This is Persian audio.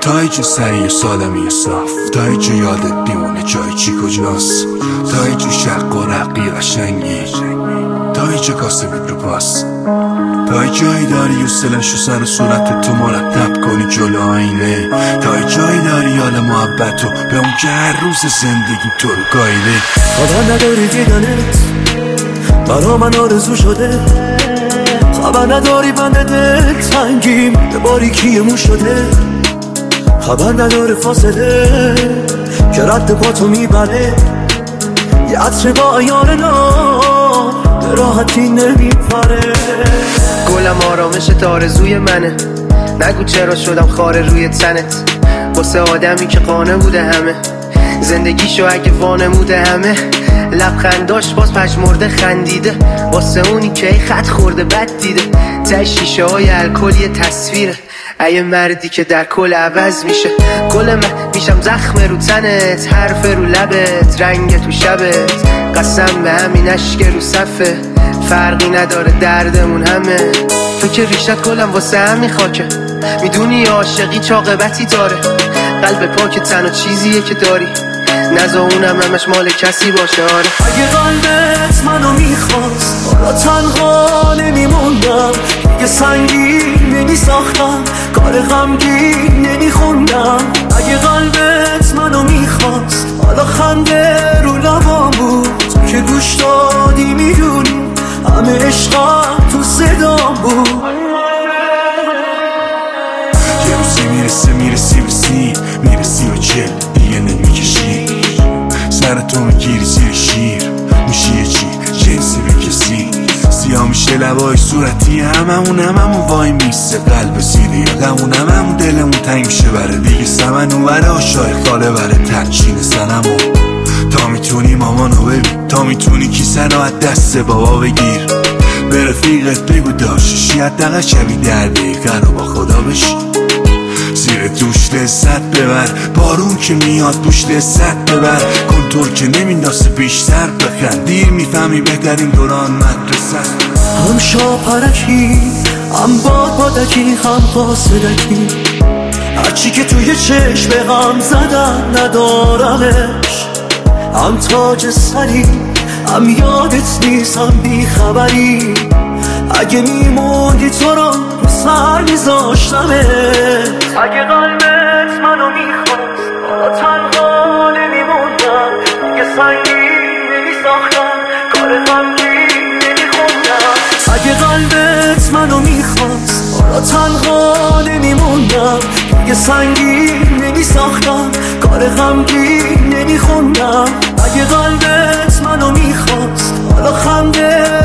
تا اینجا سریع سالمی صاف، تا اینجا یادت بیمونه جای چی کجاست، تا اینجا شق و رقی قشنگی، تا اینجا کاسه رو پاس، تا جایی داری حوصله‌شو سر صورت تو مرتب کنی جلو آینه، تا جایی داری یاد محبتو به اون که هر روز زندگی تو رو گاییده. خبر نداری دیدنت برا من آرزو شده، خبر نداری بند دل سنگیم به باریکی مو شده، خبر نداره فاصله که رد پا تو میبره، یه عطر با ایار نام به راحتی نمیپره. گلم آرامشت آرزوی منه، نگو چرا شدم خاره روی تنت، واسه آدمی که قانه بوده همه زندگیشو اگه وانموده همه، لبخنداش باز پشمرده خندیده، واسه اونی که ای خط خورده بد دیده، ته شیشه های الکل یه تصویره، ای مردی که در کل عوض میشه. کل من میشم زخم رو تنت، حرف رو لبت، رنگ تو شبت، قسم به همین اشک رو صفه، فرقی نداره دردمون همه. تو که ریشت کلم واسه همین خاکه، میدونی عاشقی چاقبتی داره، قلب پاک تنها چیزیه که داری، نزا اونم همش مال کسی باشه. آره اگه قلبت منو میخواست حالا تنها نمیموندم، دیگه سنگین نمیساختم، کار غمگین نمیخوندم. اگه قلبت منو میخواست حالا خنده رو لبام بود، تو که گوش دادی میدونی همه عشقم تو صدام بود. یه روزی میرسی و چل دیگه نمیکشی، سرتو میگیری زیر شیر، میشی یه چی جنسی به کسی، سیاه میشه لبای صورتی هممون وای میسته قلب سیری یادمون، هممون دلمون تنگ میشه بره دیگه سمن اونوره آشای خاله بره ترچین سنمون. تا میتونی مامانو ببین، تا میتونی کیسه رو از دست بابا بگیر، به رفیقت بگو داشتشی حداقل شبی در دقیقه رو با خدا بشی، زیر دوش لذت ببر، بارون که میاد بوش لذت ببر، کنتور که نمینداسه بیشتر بخند، دیر میفهمی بهترین دوران مدرسه. هم شاپرکی هم بادکی هم فاصلکی، هرچی که توی چشم غم زدن ندارمش، هم تاج سری هم یادت نیست هم بیخبری، اگه میموندی تو رو سر میذاشتمه. اگه قلبت منو میخواست حالا تنها نمیموندم، دیگه سنگین نمیساختم، کار غمگین نمیخوندم. اگه قلبت منو میخواست حالا تنها نمیموندم، دیگه سنگین نمیساختم، کار غمگین نمیخوندم. اگه قلبت منو میخواست حالا خنده